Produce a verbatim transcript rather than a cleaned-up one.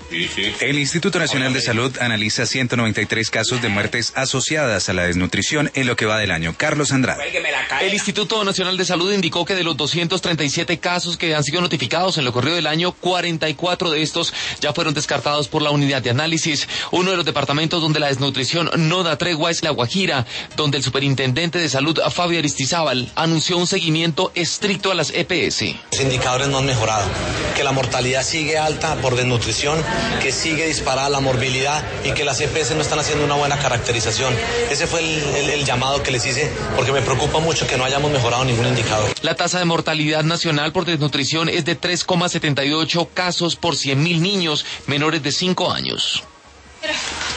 Sí, sí. El Instituto Nacional de Salud analiza ciento noventa y tres casos de muertes asociadas a la desnutrición en lo que va del año. Carlos Andrade. El Instituto Nacional de Salud indicó que de los doscientos treinta y siete casos que han sido notificados en lo corrido del año, cuarenta y cuatro de estos ya fueron descartados por la unidad de análisis. Uno de los departamentos donde la desnutrición no da tregua es La Guajira, donde el superintendente de salud, Fabio Aristizábal, anunció un seguimiento estricto a las E P S. Los indicadores no han mejorado, que la mortalidad sigue alta por desnutrición, que sigue disparada la morbilidad y que las E P S no están haciendo una buena caracterización. Ese fue el, el, el llamado que les hice, porque me preocupa mucho que no hayamos mejorado ningún indicador. La tasa de mortalidad nacional por desnutrición es de tres coma setenta y ocho casos por cien mil niños menores de cinco años.